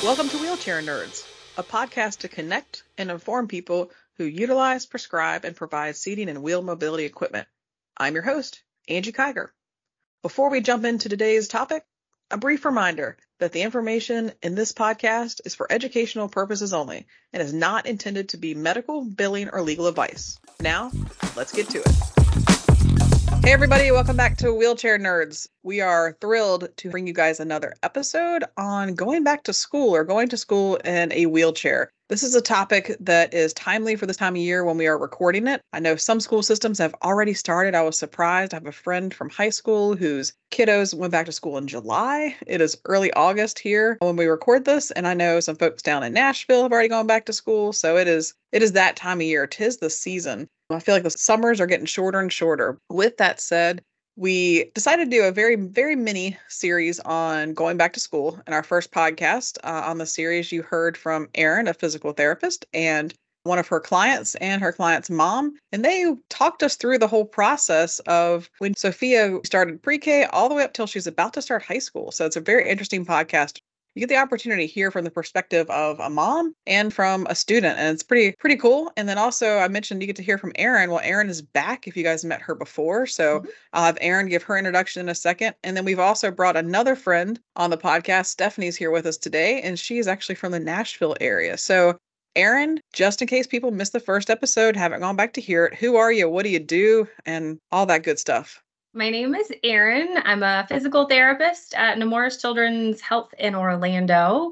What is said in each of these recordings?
Welcome to Wheelchair Nerds, a podcast to connect and inform people who utilize, prescribe, and provide seating and wheel mobility equipment. I'm your host, Angie Kiger. Before we jump into today's topic, a brief reminder that the information in this podcast is for educational purposes only and is not intended to be medical, billing, or legal advice. Now, let's get to it. Hey everybody, welcome back to Wheelchair Nerds. We are thrilled to bring you guys another episode on going back to school or going to school in a wheelchair. This is a topic that is timely for this time of year when we are recording it. I know some school systems have already started. I was surprised. I have a friend from high school whose kiddos went back to school in July. It is early August here when we record this, and I know some folks down in Nashville have already gone back to school. So it is that time of year. 'Tis the season. I feel like the summers are getting shorter and shorter. With that said, we decided to do a very, very mini series on going back to school. In our first podcast on the series, you heard from Erin, a physical therapist, and one of her clients and her client's mom. And they talked us through the whole process of when Sophia started pre-K all the way up till she's about to start high school. So it's a very interesting podcast. You get the opportunity to hear from the perspective of a mom and from a student, and it's pretty cool. And then also I mentioned you get to hear from Erin. Well, Erin is back if you guys met her before. So I'll have Erin give her introduction in a second. And then we've also brought another friend on the podcast. Stephanie's here with us today, and she is actually from the Nashville area. So Erin, just in case people missed the first episode, haven't gone back to hear it, who are you? What do you do? And all that good stuff. My name is Erin. I'm a physical therapist at Nemours Children's Health in Orlando.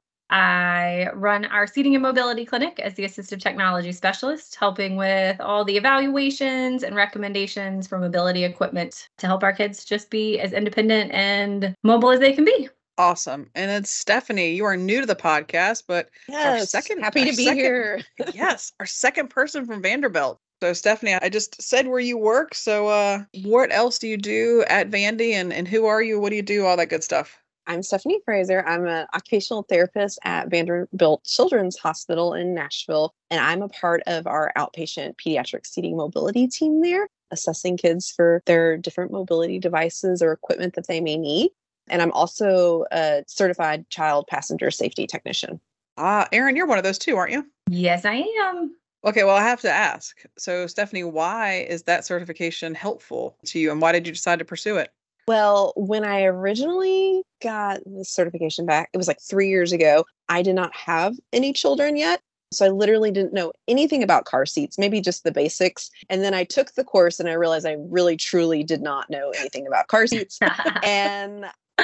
I run our seating and mobility clinic as the assistive technology specialist, helping with all the evaluations and recommendations for mobility equipment to help our kids just be as independent and mobile as they can be. Awesome. And then Stephanie, you are new to the podcast, but yes, happy to be here. Yes, our second person from Vanderbilt. So Stephanie, I just said where you work. So what else do you do at Vandy, and who are you? What do you do? All that good stuff. I'm Stephanie Fraser. I'm an occupational therapist at Vanderbilt Children's Hospital in Nashville, and I'm a part of our outpatient pediatric seating mobility team there, assessing kids for their different mobility devices or equipment that they may need. And I'm also a certified child passenger safety technician. Erin, you're one of those too, aren't you? Yes, I am. Okay, well, I have to ask. So, Stephanie, why is that certification helpful to you, and why did you decide to pursue it? Well, when I originally got the certification back, it was like 3 years ago. I did not have any children yet. So I literally didn't know anything about car seats, maybe just the basics. And then I took the course and I realized I really, truly did not know anything about car seats. And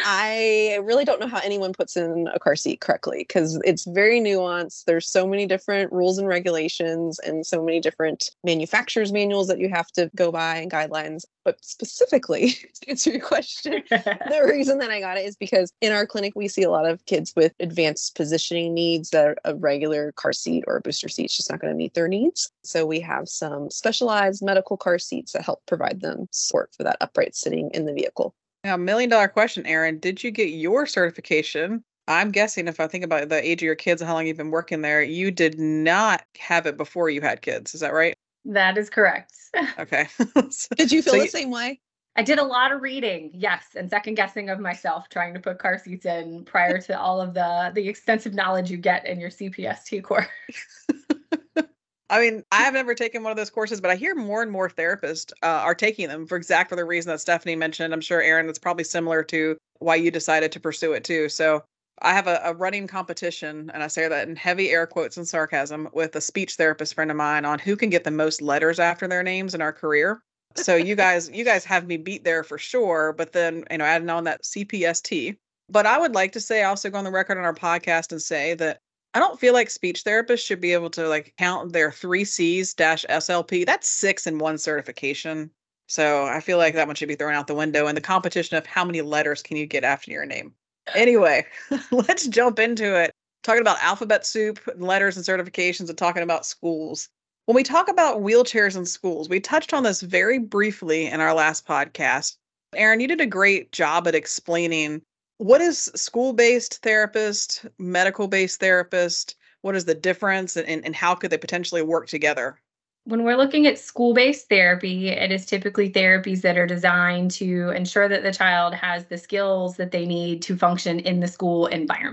I really don't know how anyone puts in a car seat correctly because it's very nuanced. There's so many different rules and regulations and so many different manufacturer's manuals that you have to go by and guidelines. But specifically, to answer your question, the reason that I got it is because in our clinic, we see a lot of kids with advanced positioning needs that a regular car seat or a booster seat is just not going to meet their needs. So we have some specialized medical car seats that help provide them support for that upright sitting in the vehicle. Now, $1 million question, Erin. Did you get your certification? I'm guessing if I think about the age of your kids and how long you've been working there, you did not have it before you had kids. Is that right? That is correct. Okay. Did you feel the same way? I did a lot of reading, yes, and second guessing of myself trying to put car seats in prior to all of the extensive knowledge you get in your CPST course. I mean, I have never taken one of those courses, but I hear more and more therapists are taking them for exactly the reason that Stephanie mentioned. I'm sure, Erin, that's probably similar to why you decided to pursue it too. So I have a running competition, and I say that in heavy air quotes and sarcasm, with a speech therapist friend of mine on who can get the most letters after their names in our career. So you guys have me beat there for sure. But then, adding on that CPST. But I would like to say, also go on the record on our podcast and say that I don't feel like speech therapists should be able to count their 3 C's -SLP. That's 6 in one certification. So I feel like that one should be thrown out the window in the competition of how many letters can you get after your name. Anyway, let's jump into it. Talking about alphabet soup, and letters and certifications, and talking about schools. When we talk about wheelchairs in schools, we touched on this very briefly in our last podcast. Erin, you did a great job at explaining what is school-based therapist, medical-based therapist? What is the difference, and how could they potentially work together? When we're looking at school-based therapy, it is typically therapies that are designed to ensure that the child has the skills that they need to function in the school environment.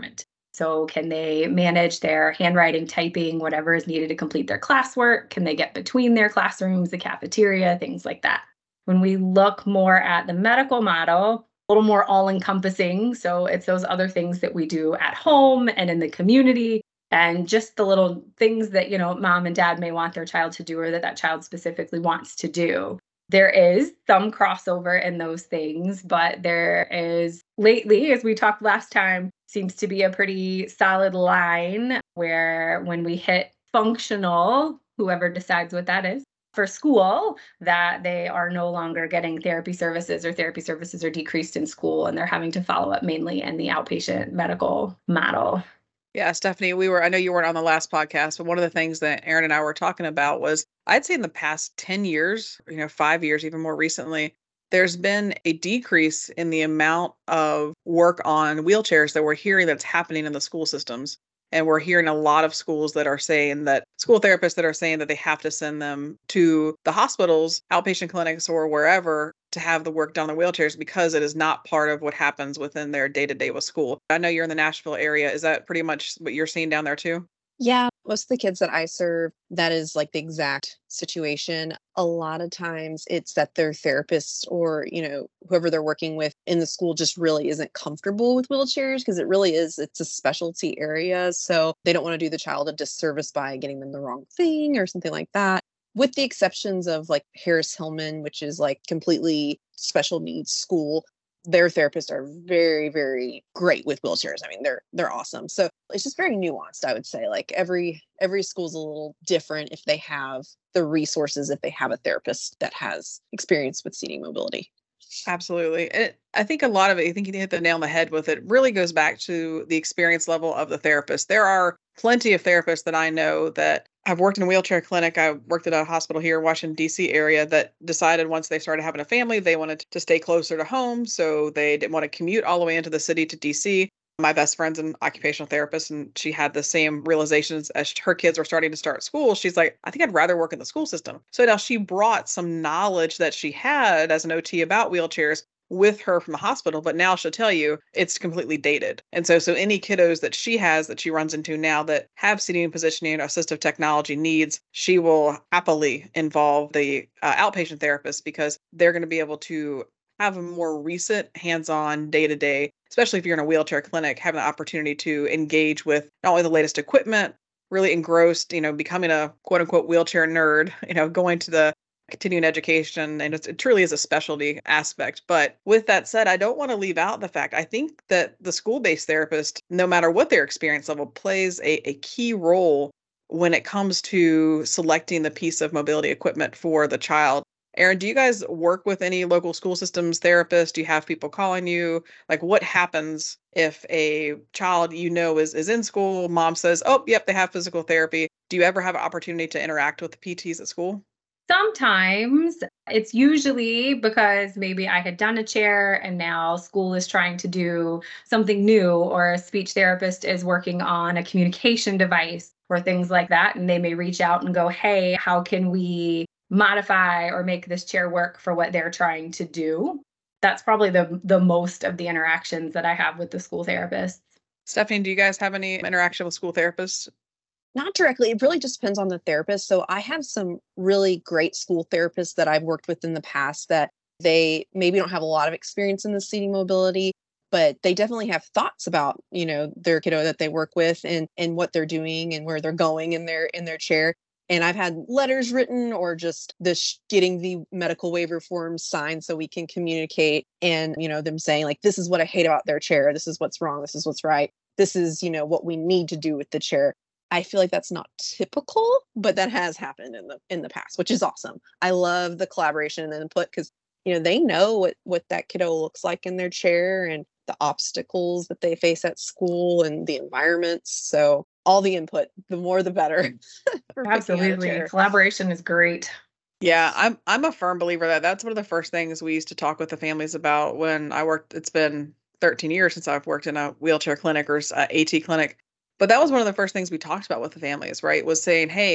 So can they manage their handwriting, typing, whatever is needed to complete their classwork? Can they get between their classrooms, the cafeteria, things like that? When we look more at the medical model, a little more all-encompassing. So it's those other things that we do at home and in the community, and just the little things that, mom and dad may want their child to do, or that child specifically wants to do. There is some crossover in those things, but there is lately, as we talked last time, seems to be a pretty solid line where when we hit functional, whoever decides what that is, for school, that they are no longer getting therapy services, or therapy services are decreased in school, and they're having to follow up mainly in the outpatient medical model. Yeah, Stephanie, I know you weren't on the last podcast, but one of the things that Aaron and I were talking about was, I'd say in the past 10 years, 5 years, even more recently, there's been a decrease in the amount of work on wheelchairs that we're hearing that's happening in the school systems. And we're hearing a lot of schools that are saying that school therapists that are saying that they have to send them to the hospitals, outpatient clinics, or wherever to have the work done on the wheelchairs because it is not part of what happens within their day-to-day with school. I know you're in the Nashville area. Is that pretty much what you're seeing down there too? Yeah, most of the kids that I serve, that is like the exact situation. A lot of times it's that their therapist or, whoever they're working with in the school just really isn't comfortable with wheelchairs, because it's a specialty area. So they don't want to do the child a disservice by getting them the wrong thing or something like that. With the exceptions of like Harris Hillman, which is like completely special needs school. Their therapists are very, very great with wheelchairs. I mean, they're awesome. So it's just very nuanced, I would say. Like every school's a little different if they have the resources, if they have a therapist that has experience with seating mobility. Absolutely. I think a lot of it, I think you hit the nail on the head with it, really goes back to the experience level of the therapist. There are plenty of therapists that I know that have worked in a wheelchair clinic. I worked at a hospital here in Washington, D.C. area that decided once they started having a family, they wanted to stay closer to home. So they didn't want to commute all the way into the city to D.C. My best friend's an occupational therapist, and she had the same realizations as her kids were starting to start school. She's like, I think I'd rather work in the school system. So now she brought some knowledge that she had as an OT about wheelchairs with her from the hospital, but now she'll tell you it's completely dated. And so any kiddos that she has that she runs into now that have seating and positioning or assistive technology needs, she will happily involve the outpatient therapist because they're going to be able to have a more recent hands-on day-to-day, especially if you're in a wheelchair clinic, having the opportunity to engage with not only the latest equipment, really engrossed, becoming a quote unquote wheelchair nerd, going to the continuing education. And it truly is a specialty aspect. But with that said, I don't want to leave out the fact, I think that the school-based therapist, no matter what their experience level, plays a key role when it comes to selecting the piece of mobility equipment for the child. Aaron, do you guys work with any local school systems therapists? Do you have people calling you? Like, what happens if a child is in school, mom says, oh, yep, they have physical therapy. Do you ever have an opportunity to interact with the PTs at school? Sometimes it's usually because maybe I had done a chair and now school is trying to do something new, or a speech therapist is working on a communication device or things like that. And they may reach out and go, hey, how can we modify or make this chair work for what they're trying to do? That's probably the most of the interactions that I have with the school therapists. Stephanie, do you guys have any interaction with school therapists? Not directly. It really just depends on the therapist. So I have some really great school therapists that I've worked with in the past that they maybe don't have a lot of experience in the seating mobility, but they definitely have thoughts about, their kiddo that they work with and what they're doing and where they're going in their chair. And I've had letters written or just getting the medical waiver forms signed so we can communicate, and, them saying like, this is what I hate about their chair. This is what's wrong. This is what's right. This is, what we need to do with the chair. I feel like that's not typical, but that has happened in the past, which is awesome. I love the collaboration and input because, they know what that kiddo looks like in their chair and the obstacles that they face at school and the environments. So all the input, the more the better. Absolutely. Collaboration is great. Yeah, I'm a firm believer that that's one of the first things we used to talk with the families about when I worked. It's been 13 years since I've worked in a wheelchair clinic or AT clinic. But that was one of the first things we talked about with the families, right? Was saying, hey,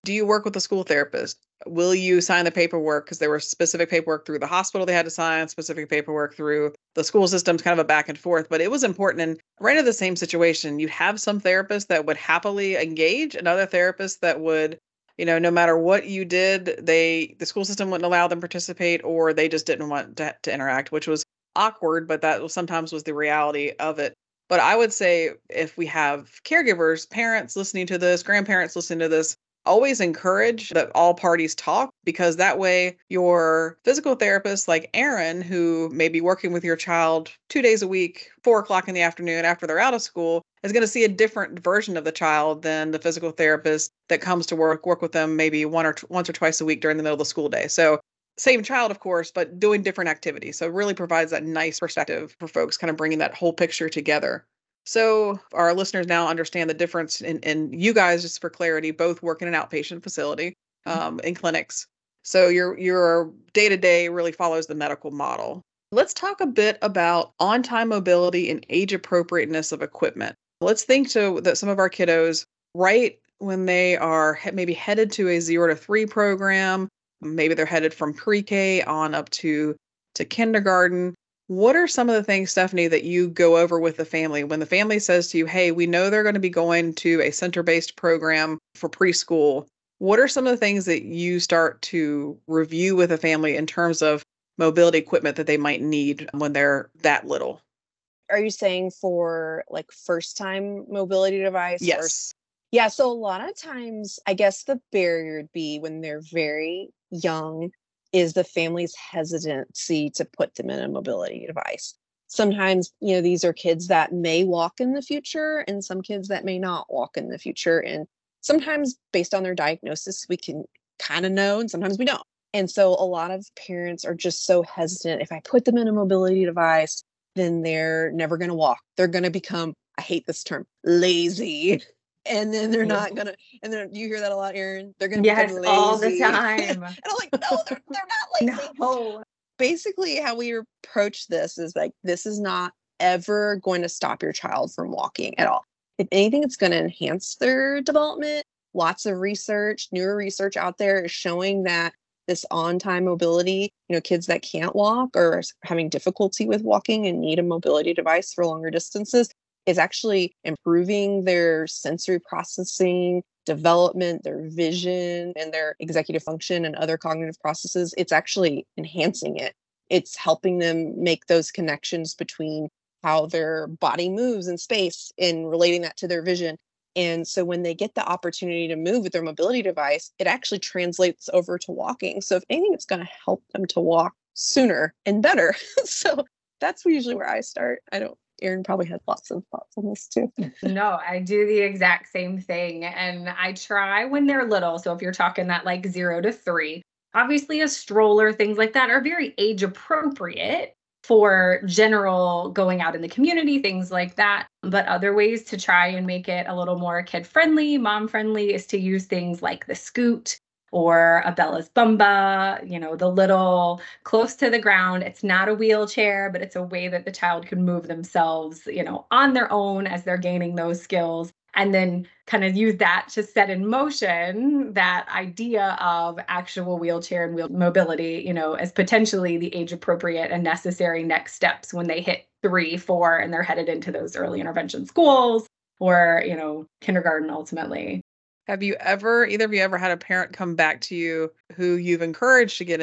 Do you work with a school therapist? Will you sign the paperwork? Because there was specific paperwork through the hospital they had to sign, specific paperwork through the school systems, kind of a back and forth. But it was important. And right in the same situation, you have some therapists that would happily engage and other therapists that would, no matter what you did, the school system wouldn't allow them to participate, or they just didn't want to interact, which was awkward, but that sometimes was the reality of it. But I would say if we have caregivers, parents listening to this, grandparents listening to this, always encourage that all parties talk, because that way your physical therapist like Erin, who may be working with your child 2 days a week, 4 o'clock in the afternoon after they're out of school, is going to see a different version of the child than the physical therapist that comes to work with them maybe once or twice a week during the middle of the school day. So same child, of course, but doing different activities. So it really provides that nice perspective for folks, kind of bringing that whole picture together. So our listeners now understand the difference in you guys, just for clarity, both work in an outpatient facility in clinics. So your day-to-day really follows the medical model. Let's talk a bit about on-time mobility and age appropriateness of equipment. Let's think that some of our kiddos, right when they are maybe headed to a 0 to 3 program, maybe they're headed from pre-K on up to kindergarten. What are some of the things, Stephanie, that you go over with the family when the family says to you, hey, we know they're going to be going to a center-based program for preschool? What are some of the things that you start to review with a family in terms of mobility equipment that they might need when they're that little? Are you saying for like first-time mobility device? Yes. Yeah, so a lot of times, I guess the barrier would be when they're very young is the family's hesitancy to put them in a mobility device. Sometimes, these are kids that may walk in the future and some kids that may not walk in the future. And sometimes based on their diagnosis, we can kind of know, and sometimes we don't. And so a lot of parents are just so hesitant. If I put them in a mobility device, then they're never going to walk. They're going to become, I hate this term, lazy. And then they're not gonna, and then you hear that a lot, Erin. They're gonna become lazy all the time. And I'm like, no, they're not lazy. No. Basically, how we approach this is like, this is not ever going to stop your child from walking at all. If anything, it's going to enhance their development. Lots of research, newer research out there is showing that this on-time mobility, kids that can't walk or are having difficulty with walking and need a mobility device for longer distances, is actually improving their sensory processing, development, their vision, and their executive function and other cognitive processes. It's actually enhancing it. It's helping them make those connections between how their body moves in space and relating that to their vision. And so when they get the opportunity to move with their mobility device, it actually translates over to walking. So if anything, it's going to help them to walk sooner and better. So that's usually where I start. Erin probably has lots of thoughts on this too. No, I do the exact same thing. And I try when they're little. So if you're talking that like 0 to 3, obviously a stroller, things like that are very age appropriate for general going out in the community, things like that. But other ways to try and make it a little more kid friendly, mom friendly, is to use things like the Scoot or a Bella's Bumba, the little close to the ground. It's not a wheelchair, but it's a way that the child can move themselves, on their own as they're gaining those skills. And then kind of use that to set in motion that idea of actual wheelchair and wheel mobility, as potentially the age appropriate and necessary next steps when they hit 3, 4, and they're headed into those early intervention schools or, kindergarten ultimately. Have either of you ever had a parent come back to you who you've encouraged to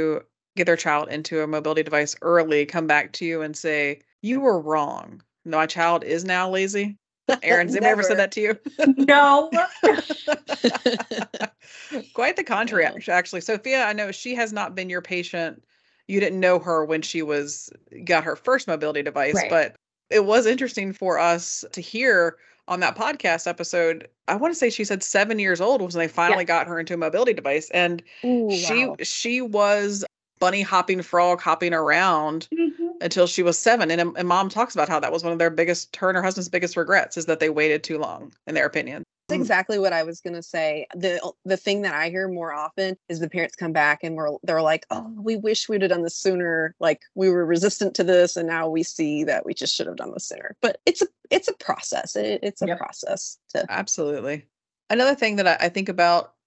get their child into a mobility device early, come back to you and say, you were wrong, my child is now lazy? Erin, has anybody ever said that to you? No. Quite the contrary, actually. Sophia, I know she has not been your patient. You didn't know her when she got her first mobility device, right. But it was interesting for us to hear on that podcast episode. I want to say she said 7 years old was when they finally got her into a mobility device. And she was bunny hopping, frog hopping around until she was 7. And mom talks about how that was one of her and her husband's biggest regrets, is that they waited too long, in their opinion. That's exactly what I was going to say. The thing that I hear more often is the parents come back and they're like, oh, we wish we'd have done this sooner. Like, we were resistant to this, and now we see that we just should have done this sooner. But it's a process. It's a process. Absolutely. Another thing that I think about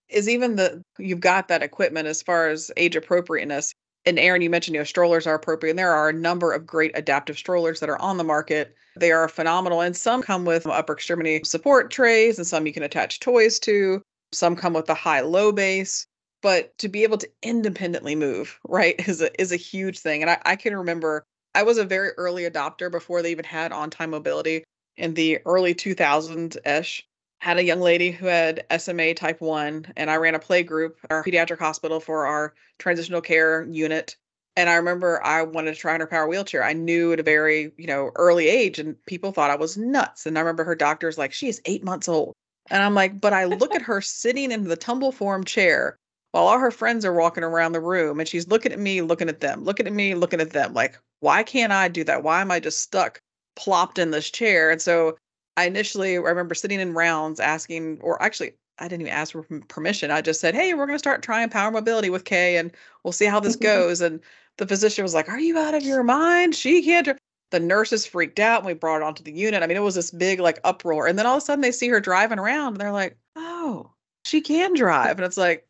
is even you've got that equipment as far as age appropriateness. And Aaron, you mentioned, strollers are appropriate. And there are a number of great adaptive strollers that are on the market. They are phenomenal. And some come with upper extremity support trays, and some you can attach toys to. Some come with a high-low base. But to be able to independently move, right, is a huge thing. And I can remember I was a very early adopter before they even had on-time mobility in the early 2000s-ish. Had a young lady who had SMA type 1, and I ran a play group at our pediatric hospital for our transitional care unit. And I remember I wanted to try on her power wheelchair. I knew at a very, early age, and people thought I was nuts. And I remember her doctor's like, she is 8 months old. And I'm like, but I look at her sitting in the tumble form chair while all her friends are walking around the room, and she's looking at me, looking at them, looking at me, looking at them. Like, why can't I do that? Why am I just stuck, plopped in this chair? And so I remember sitting in rounds asking, or actually, I didn't even ask for permission. I just said, hey, we're going to start trying power mobility with Kay, and we'll see how this goes. And the physician was like, are you out of your mind? She can't. The nurses freaked out, and we brought her onto the unit. I mean, it was this big uproar. And then all of a sudden they see her driving around, and they're like, oh, she can drive. And it's like,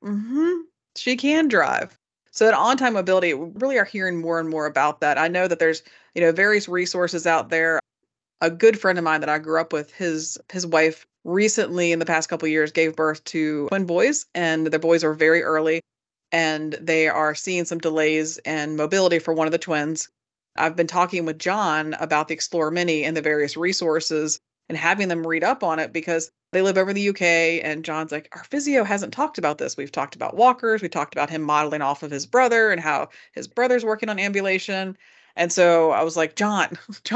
she can drive. So that on-time mobility, we really are hearing more and more about that. I know that there's, various resources out there. A good friend of mine that I grew up with, his wife recently in the past couple of years gave birth to twin boys, and the boys are very early, and they are seeing some delays in mobility for one of the twins. I've been talking with John about the Explorer Mini and the various resources and having them read up on it because they live over in the UK, and John's like, our physio hasn't talked about this. We've talked about walkers. We talked about him modeling off of his brother and how his brother's working on ambulation. And so I was like, John,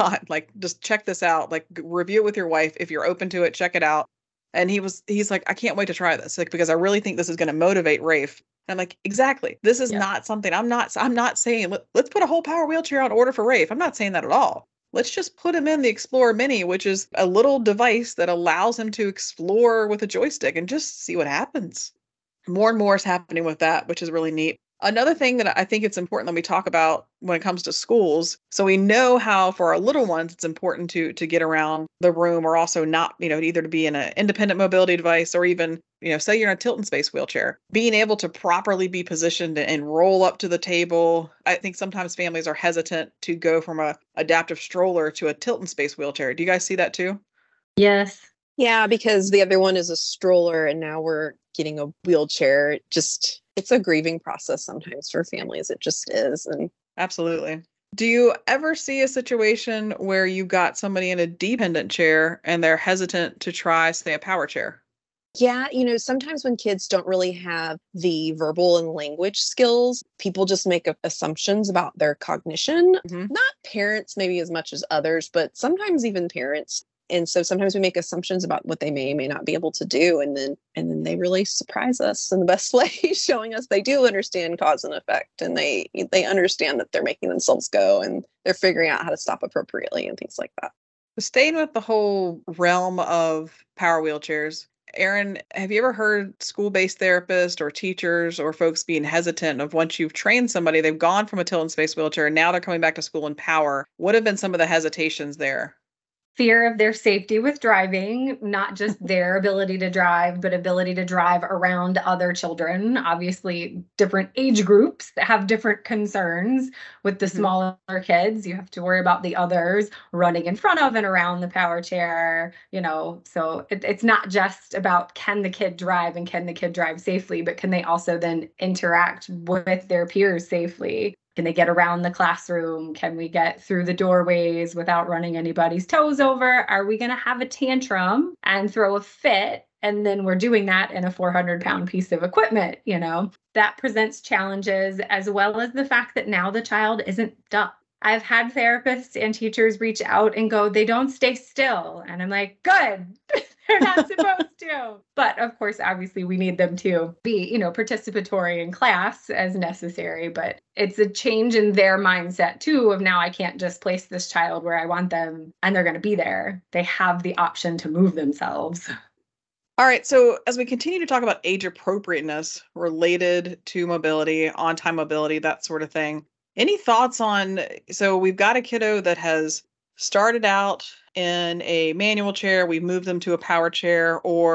just check this out. Review it with your wife. If you're open to it, check it out. And he's like, I can't wait to try this. Because I really think this is going to motivate Rafe. And I'm like, exactly. This is not something I'm not saying, let's put a whole power wheelchair on order for Rafe. I'm not saying that at all. Let's just put him in the Explorer Mini, which is a little device that allows him to explore with a joystick and just see what happens. More and more is happening with that, which is really neat. Another thing that I think it's important that we talk about when it comes to schools, so we know how for our little ones, it's important to get around the room, or also not, either to be in an independent mobility device, or even, say you're in a Tilton Space wheelchair, being able to properly be positioned and roll up to the table. I think sometimes families are hesitant to go from a adaptive stroller to a Tilton Space wheelchair. Do you guys see that too? Yes. Yeah, because the other one is a stroller and now we're getting a wheelchair. It's a grieving process sometimes for families. It just is. And absolutely. Do you ever see a situation where you got somebody in a dependent chair and they're hesitant to try, say, a power chair? Yeah, sometimes when kids don't really have the verbal and language skills, people just make assumptions about their cognition. Mm-hmm. Not parents maybe as much as others, but sometimes even parents. And so sometimes we make assumptions about what they may not be able to do. And then they really surprise us in the best way, showing us they do understand cause and effect. And they understand that they're making themselves go, and they're figuring out how to stop appropriately and things like that. Staying with the whole realm of power wheelchairs, Aaron, have you ever heard school-based therapists or teachers or folks being hesitant of once you've trained somebody, they've gone from a Tilton Space wheelchair and now they're coming back to school in power? What have been some of the hesitations there? Fear of their safety with driving, not just their ability to drive, but ability to drive around other children. Obviously, different age groups that have different concerns. With the smaller kids, you have to worry about the others running in front of and around the power chair, so it's not just about can the kid drive and can the kid drive safely, but can they also then interact with their peers safely? Can they get around the classroom? Can we get through the doorways without running anybody's toes over? Are we going to have a tantrum and throw a fit? And then we're doing that in a 400-pound piece of equipment, that presents challenges, as well as the fact that now the child isn't stuck. I've had therapists and teachers reach out and go, they don't stay still. And I'm like, good. They're not supposed to. But of course, obviously, we need them to be, participatory in class as necessary. But it's a change in their mindset, too, of now I can't just place this child where I want them and they're going to be there. They have the option to move themselves. All right. So as we continue to talk about age appropriateness related to mobility, on-time mobility, that sort of thing, any thoughts on, so we've got a kiddo that has started out in a manual chair, we've moved them to a power chair, or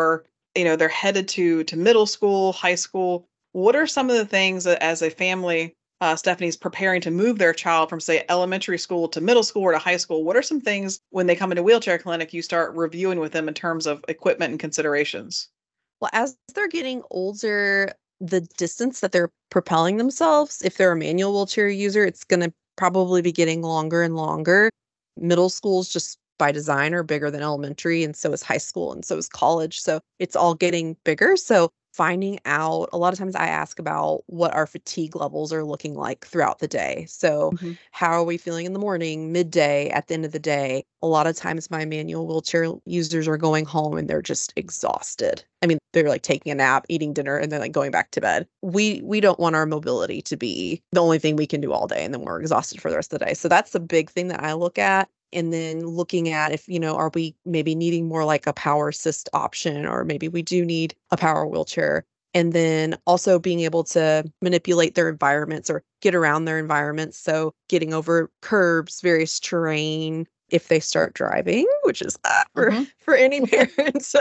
they're headed to middle school, high school. What are some of the things that as a family, Stephanie's preparing to move their child from, say, elementary school to middle school or to high school? What are some things when they come into wheelchair clinic you start reviewing with them in terms of equipment and considerations? Well, as they're getting older, the distance that they're propelling themselves, if they're a manual wheelchair user, it's going to probably be getting longer and longer. Middle schools just by design are bigger than elementary, and so is high school, and so is college. So it's all getting bigger. So finding out, a lot of times I ask about what our fatigue levels are looking like throughout the day. So Mhm. how are we feeling in the morning, midday, at the end of the day? A lot of times my manual wheelchair users are going home and they're just exhausted. I mean, they're like taking a nap, eating dinner, and then like going back to bed. We don't want our mobility to be the only thing we can do all day and then we're exhausted for the rest of the day. So that's the big thing that I look at. And then looking at if, are we maybe needing more like a power assist option, or maybe we do need a power wheelchair. And then also being able to manipulate their environments or get around their environments. So getting over curbs, various terrain, if they start driving, which is for any parents,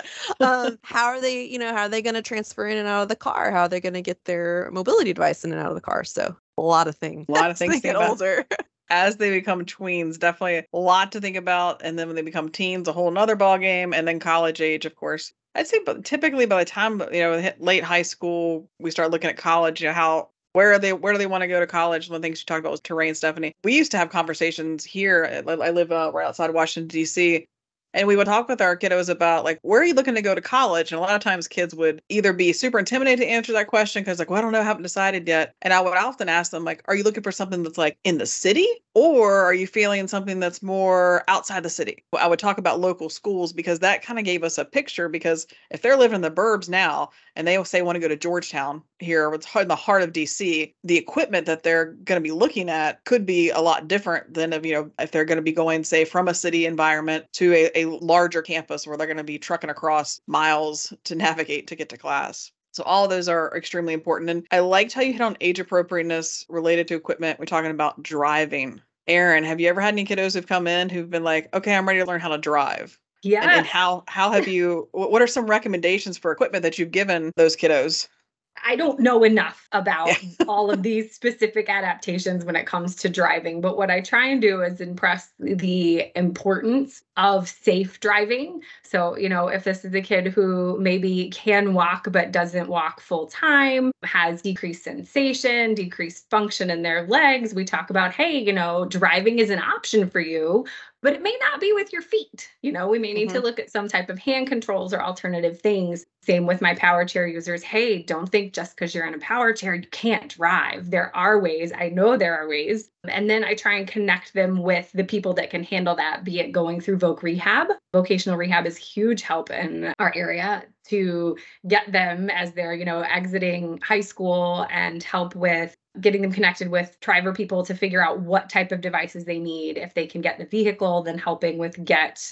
how are they, how are they going to transfer in and out of the car? How are they going to get their mobility device in and out of the car? So a lot of things. A lot of things as they get older. As they become tweens, definitely a lot to think about. And then when they become teens, a whole nother ball game. And then college age, of course. I'd say, but typically by the time, hit late high school, we start looking at college, where do they want to go to college? One of the things you talked about was terrain, Stephanie. We used to have conversations here. I live right outside Washington, D.C. And we would talk with our kiddos about, like, where are you looking to go to college? And a lot of times kids would either be super intimidated to answer that question because, like, well, I don't know, I haven't decided yet. And I would often ask them, like, are you looking for something that's like in the city, or are you feeling something that's more outside the city? I would talk about local schools because that kind of gave us a picture, because if they're living in the burbs now and they say want to go to Georgetown here, it's in the heart of DC, the equipment that they're going to be looking at could be a lot different than if they're going to be going, say, from a city environment to a larger campus where they're going to be trucking across miles to navigate to get to class. So all of those are extremely important. And I liked how you hit on age appropriateness related to equipment. We're talking about driving. Erin, have you ever had any kiddos who've come in who've been like, okay, I'm ready to learn how to drive? Yeah. And how have you, what are some recommendations for equipment that you've given those kiddos? I don't know enough about all of these specific adaptations when it comes to driving, but what I try and do is impress the importance of safe driving. So, if this is a kid who maybe can walk but doesn't walk full time, has decreased sensation, decreased function in their legs, we talk about, hey, driving is an option for you, but it may not be with your feet. We may need to look at some type of hand controls or alternative things. Same with my power chair users. Hey, don't think just because you're in a power chair, you can't drive. There are ways. I know there are ways. And then I try and connect them with the people that can handle that, be it going through Voc Rehab. Vocational rehab is huge help in our area to get them as they're, exiting high school, and help with getting them connected with driver people to figure out what type of devices they need. If they can get the vehicle, then helping with get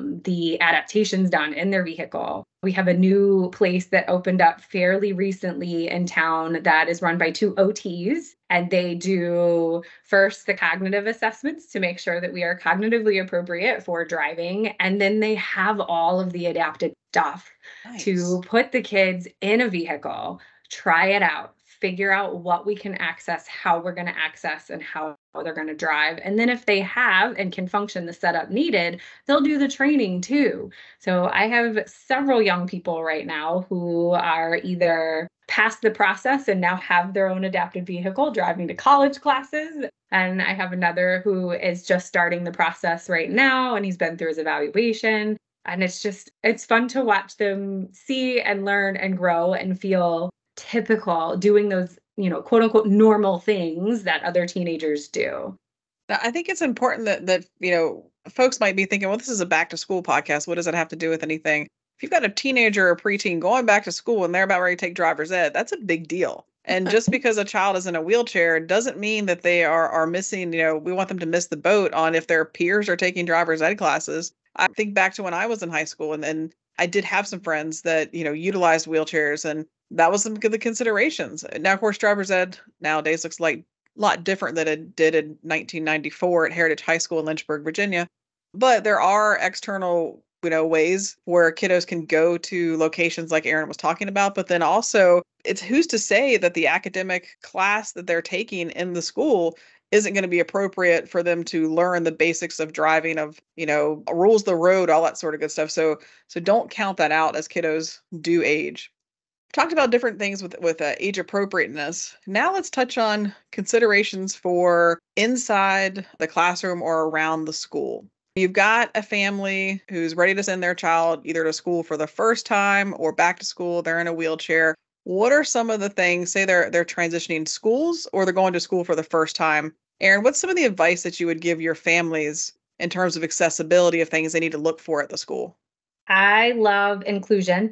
the adaptations done in their vehicle. We have a new place that opened up fairly recently in town that is run by 2 OTs, and they do first the cognitive assessments to make sure that we are cognitively appropriate for driving. And then they have all of the adapted stuff to put the kids in a vehicle, try it out, figure out what we can access, how we're going to access, and how they're going to drive. And then if they have and can function the setup needed, they'll do the training too. So I have several young people right now who are either past the process and now have their own adapted vehicle driving to college classes. And I have another who is just starting the process right now, and he's been through his evaluation. And it's fun to watch them see and learn and grow and feel typical doing those, quote unquote, normal things that other teenagers do. I think it's important that folks might be thinking, well, this is a back to school podcast. What does it have to do with anything? If you've got a teenager or preteen going back to school and they're about ready to take driver's ed, that's a big deal. And just because a child is in a wheelchair doesn't mean that they are missing, we want them to miss the boat on if their peers are taking driver's ed classes. I think back to when I was in high school, and I did have some friends that, utilized wheelchairs, and that was some of the considerations. Now, of course, driver's ed nowadays looks like a lot different than it did in 1994 at Heritage High School in Lynchburg, Virginia. But there are external ways where kiddos can go to locations like Erin was talking about, but then also it's who's to say that the academic class that they're taking in the school isn't going to be appropriate for them to learn the basics of driving, of, rules of the road, all that sort of good stuff. So don't count that out as kiddos do age. Talked about different things with age appropriateness. Now let's touch on considerations for inside the classroom or around the school. You've got a family who's ready to send their child either to school for the first time or back to school. They're in a wheelchair. What are some of the things, say they're transitioning schools or they're going to school for the first time? Erin, what's some of the advice that you would give your families in terms of accessibility of things they need to look for at the school? I love inclusion.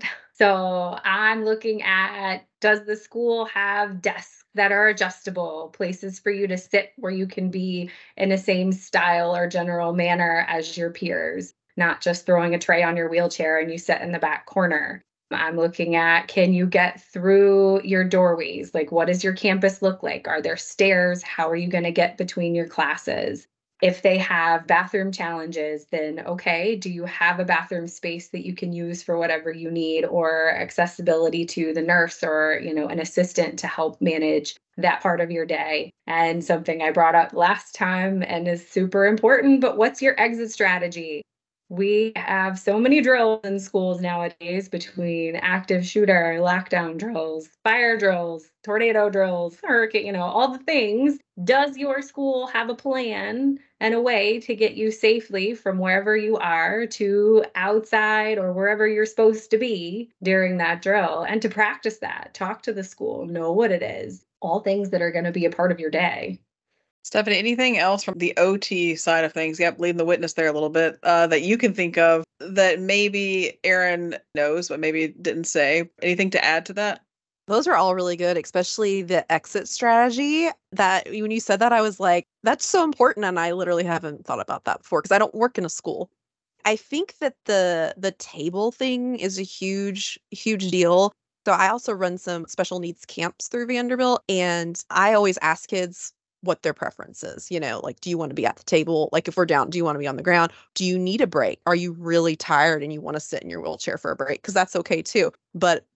So I'm looking at, does the school have desks that are adjustable, places for you to sit where you can be in the same style or general manner as your peers, not just throwing a tray on your wheelchair and you sit in the back corner. I'm looking at, can you get through your doorways? Like, what does your campus look like? Are there stairs? How are you going to get between your classes? If they have bathroom challenges, then okay, do you have a bathroom space that you can use for whatever you need, or accessibility to the nurse or, an assistant to help manage that part of your day? And something I brought up last time and is super important, but what's your exit strategy? We have so many drills in schools nowadays, between active shooter, lockdown drills, fire drills, tornado drills, hurricane, all the things. Does your school have a plan and a way to get you safely from wherever you are to outside or wherever you're supposed to be during that drill? And to practice that, talk to the school, know what it is, all things that are going to be a part of your day. Stephanie, anything else from the OT side of things? Yep, leading the witness there a little bit, that you can think of that maybe Erin knows, but maybe didn't say. Anything to add to that? Those are all really good, especially the exit strategy. That when you said that, I was like, that's so important. And I literally haven't thought about that before because I don't work in a school. I think that the table thing is a huge deal. So I also run some special needs camps through Vanderbilt, and I always ask kids what their preference is. Like, do you want to be at the table? Like, if we're down, do you want to be on the ground? Do you need a break? Are you really tired and you want to sit in your wheelchair for a break? Because that's okay too. But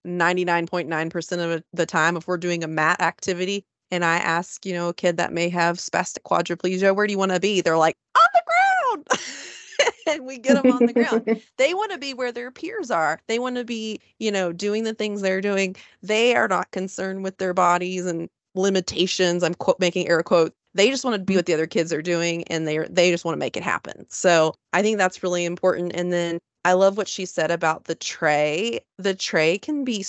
99.9% of the time, if we're doing a mat activity and I ask, a kid that may have spastic quadriplegia, where do you want to be? They're like, on the ground. And we get them on the ground. They want to be where their peers are. They want to be, doing the things they're doing. They are not concerned with their bodies and limitations. I'm making air quotes. They just want to be what the other kids are doing, and they just want to make it happen. So I think that's really important. And then I love what she said about the tray. The tray can be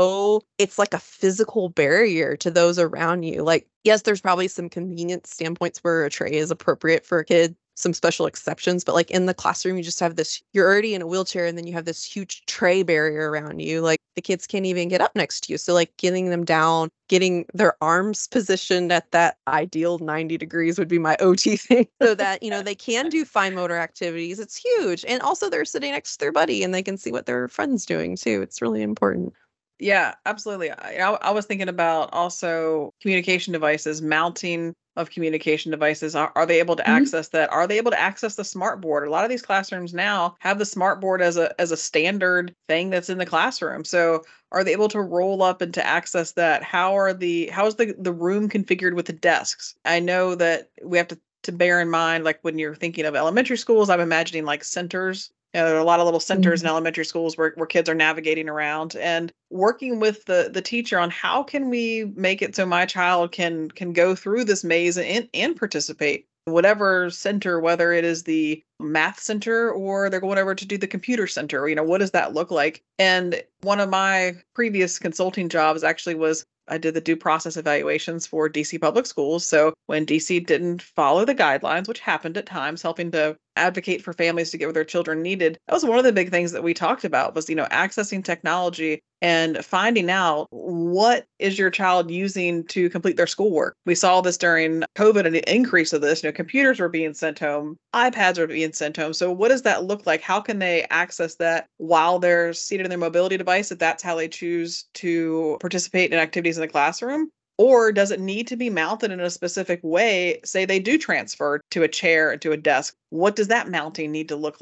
it's like a physical barrier to those around you. Like, yes, there's probably some convenience standpoints where a tray is appropriate for a kid, some special exceptions, but like in the classroom, you just have you're already in a wheelchair and then you have this huge tray barrier around you. Like, the kids can't even get up next to you. So like getting them down, getting their arms positioned at that ideal 90 degrees would be my OT thing, so that, they can do fine motor activities. It's huge. And also they're sitting next to their buddy and they can see what their friend's doing too. It's really important. Yeah, absolutely. I was thinking about also communication devices, mounting of communication devices. Are they able to access that? Are they able to access the smart board? A lot of these classrooms now have the smart board as a standard thing that's in the classroom. So are they able to roll up and to access that? How is the room configured with the desks? I know that we have to bear in mind, like when you're thinking of elementary schools, I'm imagining like centers. There are a lot of little centers in elementary schools where kids are navigating around, and working with the teacher on how can we make it so my child can go through this maze and participate. Whatever center, whether it is the math center or they're going over to do the computer center, what does that look like? And one of my previous consulting jobs actually was I did the due process evaluations for DC public schools. So when DC didn't follow the guidelines, which happened at times, helping to advocate for families to get what their children needed, that was one of the big things that we talked about was, accessing technology and finding out what is your child using to complete their schoolwork. We saw this during COVID, and the increase of this, computers were being sent home, iPads were being sent home. So what does that look like? How can they access that while they're seated in their mobility device, if that's how they choose to participate in activities in the classroom? Or does it need to be mounted in a specific way? Say they do transfer to a chair and to a desk. What does that mounting need to look like?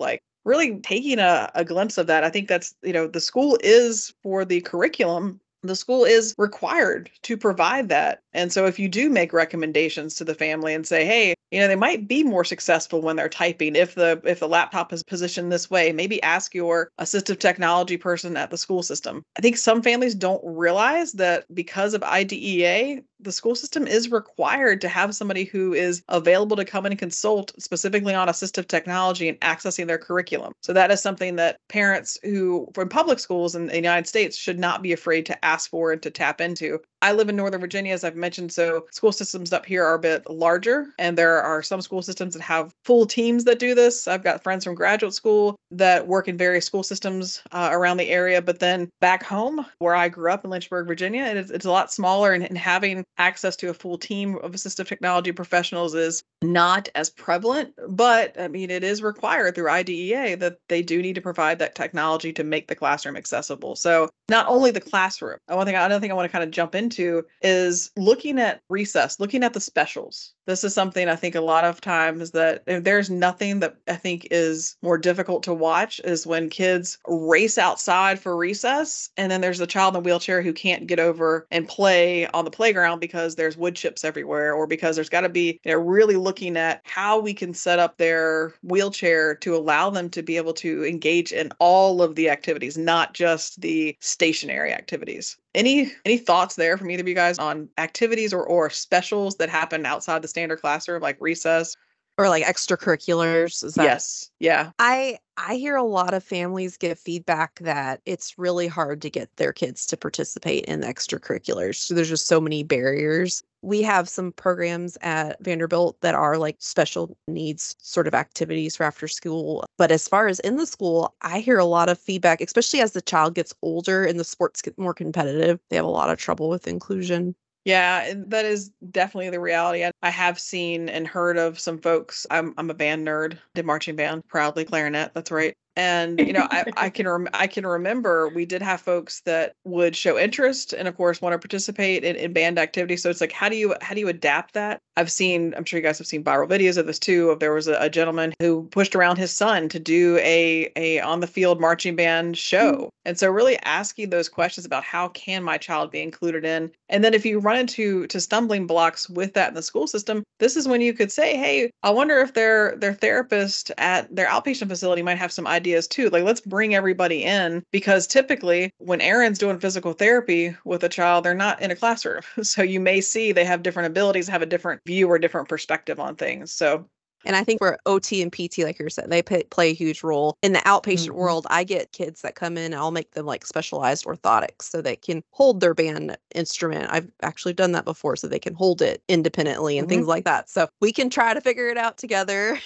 really taking a glimpse of that. I think that's, the school is for the curriculum. The school is required to provide that. And so if you do make recommendations to the family and say, hey, they might be more successful when they're typing if the laptop is positioned this way, maybe ask your assistive technology person at the school system. I think some families don't realize that because of IDEA, the school system is required to have somebody who is available to come and consult specifically on assistive technology and accessing their curriculum. So that is something that parents who, from public schools in the United States, should not be afraid to ask for and to tap into. I live in Northern Virginia, as I've mentioned, so school systems up here are a bit larger, and there are some school systems that have full teams that do this. I've got friends from graduate school that work in various school systems around the area, but then back home, where I grew up in Lynchburg, Virginia, it's a lot smaller, and having access to a full team of assistive technology professionals is not as prevalent, but I mean, it is required through IDEA that they do need to provide that technology to make the classroom accessible. So not only the classroom, another thing I want to kind of jump into is looking at recess, looking at the specials. This is something I think a lot of times that there's nothing that I think is more difficult to watch is when kids race outside for recess and then there's a child in a wheelchair who can't get over and play on the playground because there's wood chips everywhere, or because there's got to be really looking at how we can set up their wheelchair to allow them to be able to engage in all of the activities, not just the stationary activities. Any thoughts there from either of you guys on activities or specials that happen outside the standard classroom, like recess? Or like extracurriculars? Is that... Yes. Yeah. I hear a lot of families give feedback that it's really hard to get their kids to participate in extracurriculars. So there's just so many barriers. We have some programs at Vanderbilt that are like special needs sort of activities for after school. But as far as in the school, I hear a lot of feedback, especially as the child gets older and the sports get more competitive. They have a lot of trouble with inclusion. Yeah, and that is definitely the reality. I have seen and heard of some folks. I'm a band nerd, did marching band, proudly clarinet. That's right. And I can remember we did have folks that would show interest and of course want to participate in band activities. So it's like, how do you adapt that? I'm sure you guys have seen viral videos of this too. There was a gentleman who pushed around his son to do a on the field marching band show. And so really asking those questions about how can my child be included in, and then if you run into stumbling blocks with that in the school system, this is when you could say, hey, I wonder if their therapist at their outpatient facility might have some ideas too. Like, let's bring everybody in, because typically when Erin's doing physical therapy with a child, they're not in a classroom. So you may see they have different abilities, have a different view or different perspective on things. So. And I think for OT and PT, like you said, they play a huge role. In the outpatient world, I get kids that come in and I'll make them like specialized orthotics so they can hold their band instrument. I've actually done that before so they can hold it independently and things like that. So we can try to figure it out together.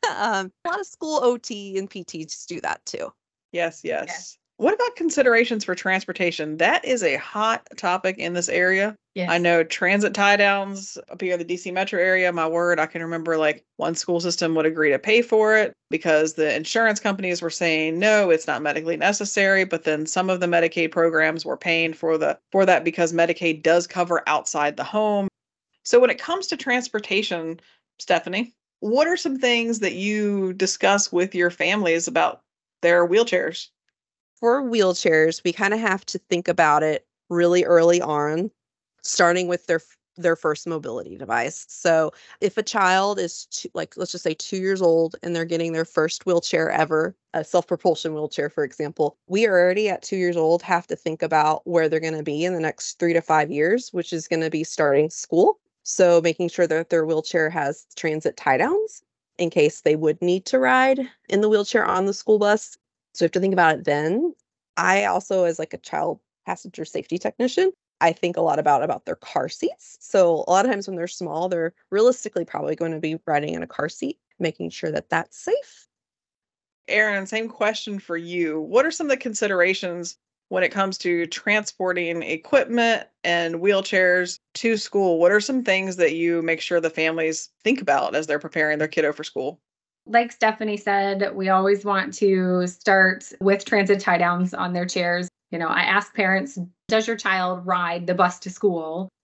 A lot of school OT and PTs do that too. Yes. What about considerations for transportation? That is a hot topic in this area. Yes. I know transit tie downs up here in the DC metro area. My word, I can remember like one school system would agree to pay for it because the insurance companies were saying, no, it's not medically necessary. But then some of the Medicaid programs were paying for that because Medicaid does cover outside the home. So when it comes to transportation, Stephanie, what are some things that you discuss with your families about their wheelchairs? For wheelchairs, we kind of have to think about it really early on, starting with their first mobility device. So if a child is let's just say 2 years old and they're getting their first wheelchair ever, a self-propulsion wheelchair, for example, we are already at 2 years old have to think about where they're going to be in the next 3 to 5 years, which is going to be starting school. So making sure that their wheelchair has transit tie downs in case they would need to ride in the wheelchair on the school bus. So you have to think about it then. I also, as like a child passenger safety technician, I think a lot about their car seats. So a lot of times when they're small, they're realistically probably going to be riding in a car seat, making sure that that's safe. Erin, same question for you. What are some of the considerations when it comes to transporting equipment and wheelchairs to school? What are some things that you make sure the families think about as they're preparing their kiddo for school? Like Stephanie said, we always want to start with transit tie downs on their chairs. I ask parents, does your child ride the bus to school?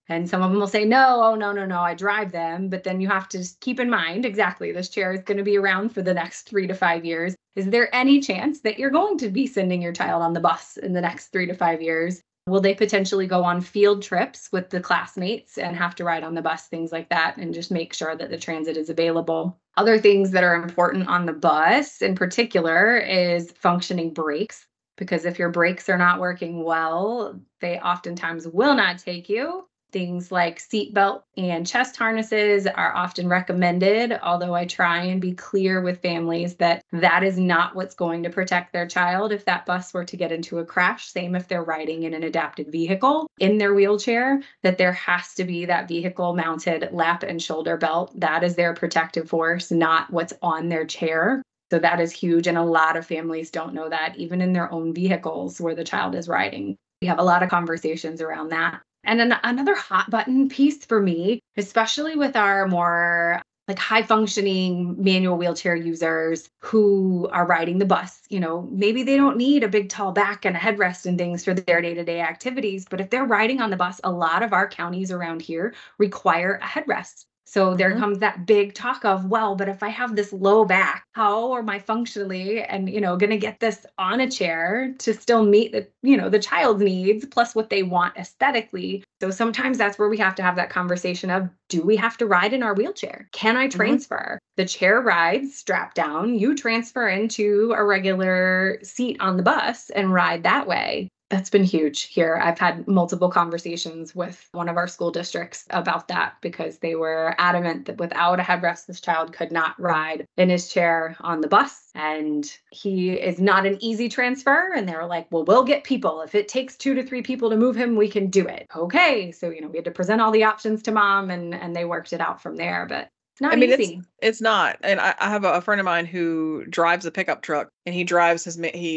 And some of them will say, no, oh, no, I drive them. But then you have to just keep in mind, exactly, this chair is going to be around for the next 3 to 5 years. Is there any chance that you're going to be sending your child on the bus in the next 3 to 5 years? Will they potentially go on field trips with the classmates and have to ride on the bus, things like that, and just make sure that the transit is available? Other things that are important on the bus in particular is functioning brakes, because if your brakes are not working well, they oftentimes will not take you. Things like seatbelt and chest harnesses are often recommended, although I try and be clear with families that that is not what's going to protect their child if that bus were to get into a crash. Same if they're riding in an adapted vehicle in their wheelchair, that there has to be that vehicle mounted lap and shoulder belt. That is their protective force, not what's on their chair. So that is huge. And a lot of families don't know that, even in their own vehicles where the child is riding. We have a lot of conversations around that. And then another hot button piece for me, especially with our more like high functioning manual wheelchair users who are riding the bus, maybe they don't need a big tall back and a headrest and things for their day-to-day activities. But if they're riding on the bus, a lot of our counties around here require a headrest. So there comes that big talk of, well, but if I have this low back, how am I functionally and, going to get this on a chair to still meet the child's needs plus what they want aesthetically? So sometimes that's where we have to have that conversation of, do we have to ride in our wheelchair? Can I transfer? The chair rides strap down, you transfer into a regular seat on the bus and ride that way. That's been huge here. I've had multiple conversations with one of our school districts about that because they were adamant that without a headrest, this child could not ride in his chair on the bus. And he is not an easy transfer. And they were like, well, we'll get people. If it takes 2 to 3 people to move him, we can do it. Okay. So, we had to present all the options to mom and they worked it out from there. But it's not easy. It's not. And I have a friend of mine who drives a pickup truck and he drives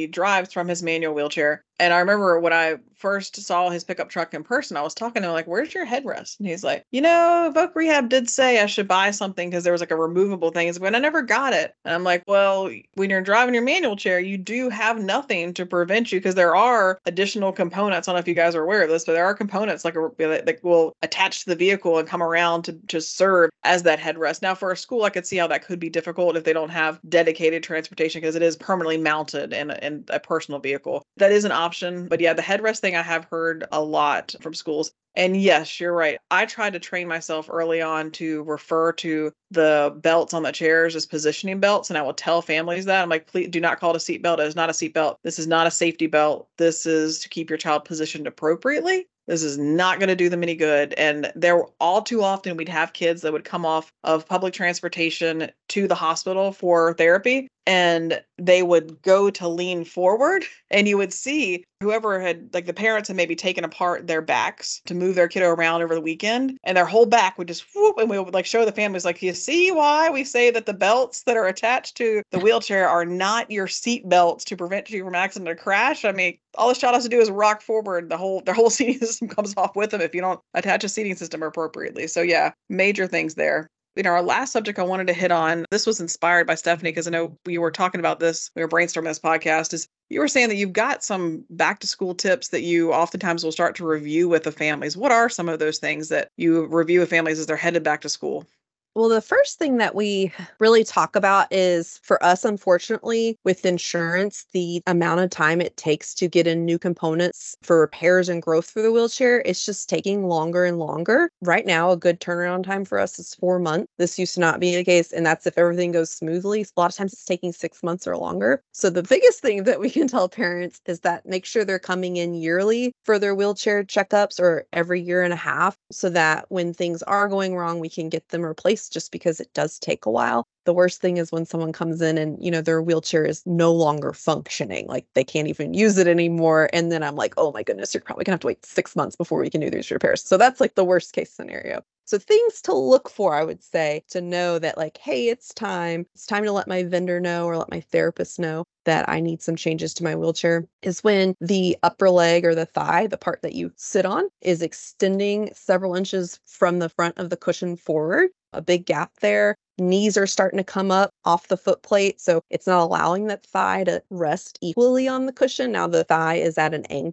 from his manual wheelchair. And I remember when I first saw his pickup truck in person, I was talking to him like, where's your headrest? And he's like, Voc Rehab did say I should buy something because there was like a removable thing. But I never got it. And I'm like, well, when you're driving your manual chair, you do have nothing to prevent you because there are additional components. I don't know if you guys are aware of this, but there are components that will attach to the vehicle and come around to serve as that headrest. Now for a school, I could see how that could be difficult if they don't have dedicated transportation because it is permanently mounted in a personal vehicle. That is an option. But yeah, the headrest thing I have heard a lot from schools. And yes, you're right. I tried to train myself early on to refer to the belts on the chairs as positioning belts. And I will tell families that. I'm like, please do not call it a seat belt. It is not a seat belt. This is not a safety belt. This is to keep your child positioned appropriately. This is not going to do them any good. And there all too often we'd have kids that would come off of public transportation to the hospital for therapy. And they would go to lean forward and you would see whoever had, like the parents had maybe taken apart their backs to move their kiddo around over the weekend and their whole back would just whoop. And we would like show the families like, you see why we say that the belts that are attached to the wheelchair are not your seat belts to prevent you from accident or crash. I mean, all this child has to do is rock forward. Their whole seating system comes off with them if you don't attach a seating system appropriately. So yeah, major things there. Our last subject I wanted to hit on, this was inspired by Stephanie because I know we were talking about this, we were brainstorming this podcast, is you were saying that you've got some back to school tips that you oftentimes will start to review with the families. What are some of those things that you review with families as they're headed back to school? Well, the first thing that we really talk about is, for us, unfortunately, with insurance, the amount of time it takes to get in new components for repairs and growth for the wheelchair, it's just taking longer and longer. Right now, a good turnaround time for us is 4 months. This used to not be the case, and that's if everything goes smoothly. A lot of times it's taking 6 months or longer. So the biggest thing that we can tell parents is that make sure they're coming in yearly for their wheelchair checkups or every year and a half so that when things are going wrong, we can get them replaced, just because it does take a while. The worst thing is when someone comes in and, their wheelchair is no longer functioning, like they can't even use it anymore. And then I'm like, oh my goodness, you're probably gonna have to wait 6 months before we can do these repairs. So that's like the worst case scenario. So things to look for, I would say, to know that like, hey, it's time to let my vendor know or let my therapist know that I need some changes to my wheelchair, is when the upper leg or the thigh, the part that you sit on, is extending several inches from the front of the cushion forward, a big gap there. Knees are starting to come up off the foot plate, so it's not allowing that thigh to rest equally on the cushion. Now the thigh is at an angle.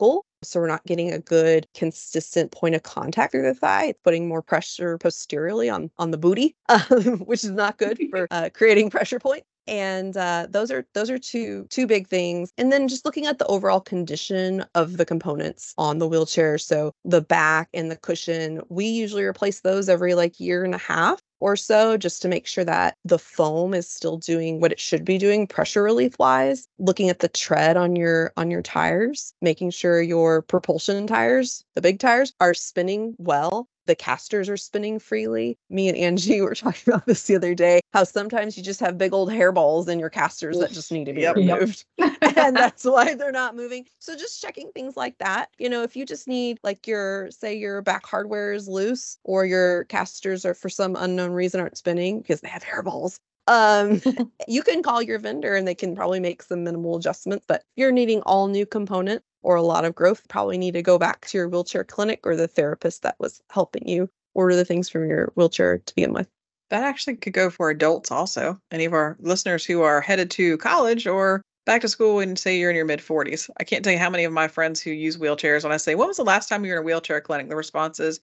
So we're not getting a good consistent point of contact through the thigh. It's putting more pressure posteriorly on the booty, which is not good for creating pressure point. And those are two big things. And then just looking at the overall condition of the components on the wheelchair. So the back and the cushion, we usually replace those every like year and a half or so, just to make sure that the foam is still doing what it should be doing pressure relief wise. Looking at the tread on your tires, making sure your propulsion tires, the big tires, are spinning well. The casters are spinning freely. Me and Angie were talking about this the other day, how sometimes you just have big old hairballs in your casters that just need to be removed. And that's why they're not moving. So just checking things like that. If you just need like say your back hardware is loose or your casters are for some unknown reason aren't spinning because they have hairballs. You can call your vendor and they can probably make some minimal adjustments, but if you're needing all new component or a lot of growth, probably need to go back to your wheelchair clinic or the therapist that was helping you order the things from your wheelchair to begin with. That actually could go for adults also. Any of our listeners who are headed to college or back to school and say you're in your mid 40s. I can't tell you how many of my friends who use wheelchairs, when I say, when was the last time you were in a wheelchair clinic? The response is,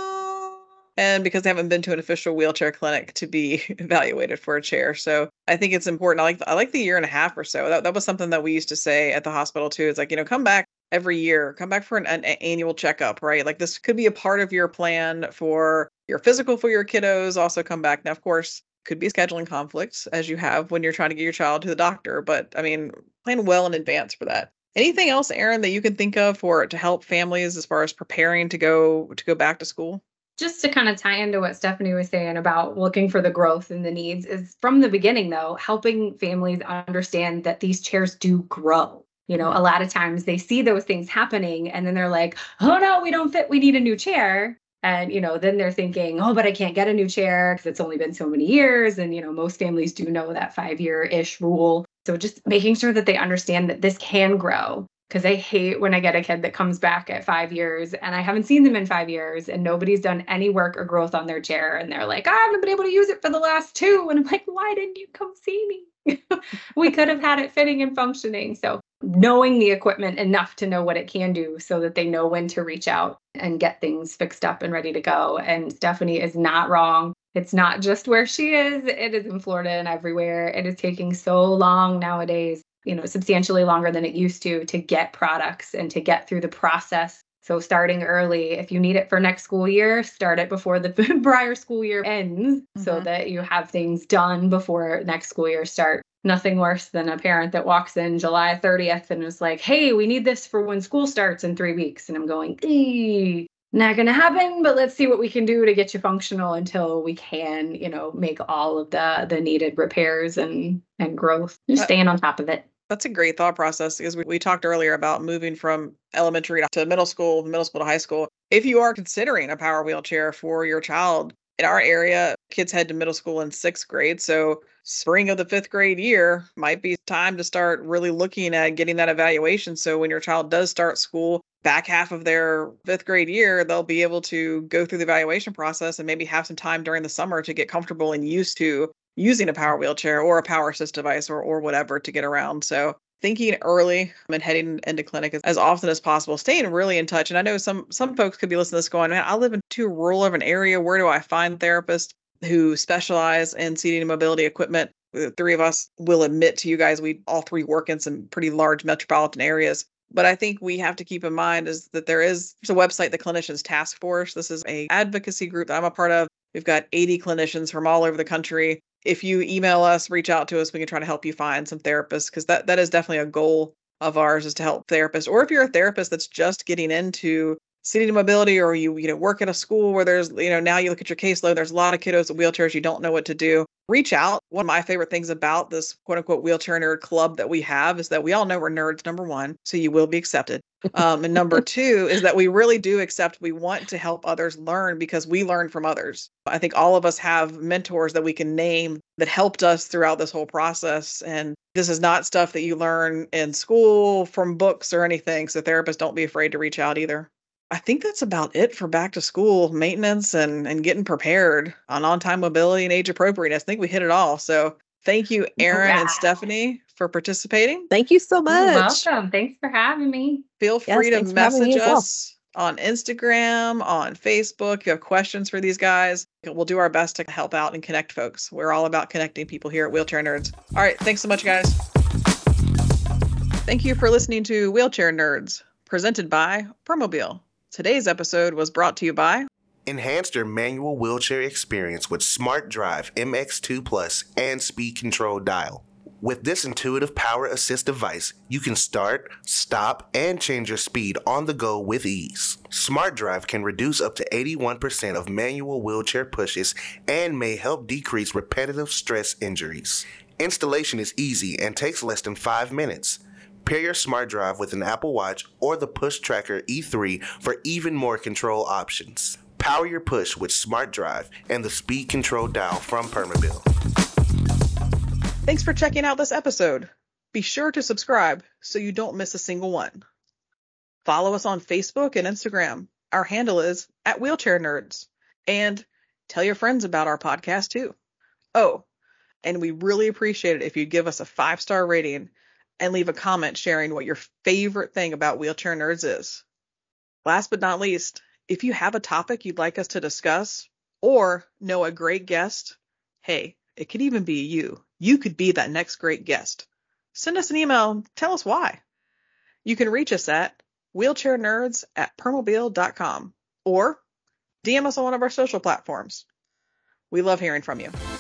and because they haven't been to an official wheelchair clinic to be evaluated for a chair. So I think it's important. I like the year and a half or so. That was something that we used to say at the hospital too. It's like, come back every year, come back for an annual checkup, right? Like this could be a part of your plan for your physical for your kiddos. Also come back. Now, of course, could be scheduling conflicts as you have when you're trying to get your child to the doctor. But I mean, plan well in advance for that. Anything else, Erin, that you can think of to help families as far as preparing to go back to school? Just to kind of tie into what Stephanie was saying about looking for the growth and the needs is from the beginning, though, helping families understand that these chairs do grow. A lot of times they see those things happening and then they're like, oh no, we don't fit. We need a new chair. And, then they're thinking, oh, but I can't get a new chair because it's only been so many years. And, most families do know that 5-year-ish rule. So just making sure that they understand that this can grow. Because I hate when I get a kid that comes back at 5 years and I haven't seen them in 5 years and nobody's done any work or growth on their chair. And they're like, I haven't been able to use it for the last 2. And I'm like, why didn't you come see me? We could have had it fitting and functioning. So knowing the equipment enough to know what it can do so that they know when to reach out and get things fixed up and ready to go. And Stephanie is not wrong. It's not just where she is. It is in Florida and everywhere. It is taking so long nowadays. Substantially longer than it used to get products and to get through the process. So starting early, if you need it for next school year, start it before the prior school year ends so that you have things done before next school year start. Nothing worse than a parent that walks in July 30th and is like, hey, we need this for when school starts in 3 weeks. And I'm going, not going to happen, but let's see what we can do to get you functional until we can, make all of the needed repairs and growth. Just staying on top of it. That's a great thought process because we talked earlier about moving from elementary to middle school to high school. If you are considering a power wheelchair for your child, in our area, kids head to middle school in 6th grade. So spring of the 5th grade year might be time to start really looking at getting that evaluation. So when your child does start school, back half of their 5th grade year, they'll be able to go through the evaluation process and maybe have some time during the summer to get comfortable and used to using a power wheelchair or a power assist device or whatever to get around. So thinking early and heading into clinic as often as possible, staying really in touch. And I know some folks could be listening to this going, man, I live in too rural of an area. Where do I find therapists who specialize in seating and mobility equipment? The 3 of us will admit to you guys, we all 3 work in some pretty large metropolitan areas. But I think we have to keep in mind is that there's a website, the Clinicians Task Force. This is an advocacy group that I'm a part of. We've got 80 clinicians from all over the country. If you email us, reach out to us, we can try to help you find some therapists because that is definitely a goal of ours is to help therapists. Or if you're a therapist that's just getting into seating and mobility or you work at a school where there's, now you look at your caseload, there's a lot of kiddos with wheelchairs, you don't know what to do. Reach out. One of my favorite things about this quote unquote wheelchair nerd club that we have is that we all know we're nerds, number 1, so you will be accepted. And number 2 is that we really do accept, we want to help others learn because we learn from others. I think all of us have mentors that we can name that helped us throughout this whole process. And this is not stuff that you learn in school from books or anything. So therapists, don't be afraid to reach out either. I think that's about it for back to school maintenance and getting prepared on time mobility and age appropriateness. I think we hit it all. So Thank you, Erin Yeah. and Stephanie, for participating. Thank you so You're much. welcome. Thanks for having me. Feel free to thanks for having me message as well. us on Instagram, on Facebook. If you have questions for these guys, we'll do our best to help out and connect folks. We're all about connecting people here at Wheelchair Nerds. All right. Thanks so much, guys. Thank you for listening to Wheelchair Nerds, presented by Permobil. Today's episode was brought to you by Enhance your manual wheelchair experience with Smart Drive MX2 Plus and Speed Control Dial. With this intuitive power assist device, you can start, stop, and change your speed on the go with ease. Smart Drive can reduce up to 81% of manual wheelchair pushes and may help decrease repetitive stress injuries. Installation is easy and takes less than 5 minutes. Pair your Smart Drive with an Apple Watch or the Push Tracker E3 for even more control options. Power your push with Smart Drive and the Speed Control Dial from Permobil. Thanks for checking out this episode. Be sure to subscribe so you don't miss a single one. Follow us on Facebook and Instagram. Our handle is @WheelchairNerds. And tell your friends about our podcast too. Oh, and we really appreciate it if you'd give us a 5-star rating and leave a comment sharing what your favorite thing about Wheelchair Nerds is. Last but not least, if you have a topic you'd like us to discuss or know a great guest, hey, it could even be you. You could be that next great guest. Send us an email and tell us why. You can reach us at wheelchairnerds@permobil.com or DM us on one of our social platforms. We love hearing from you.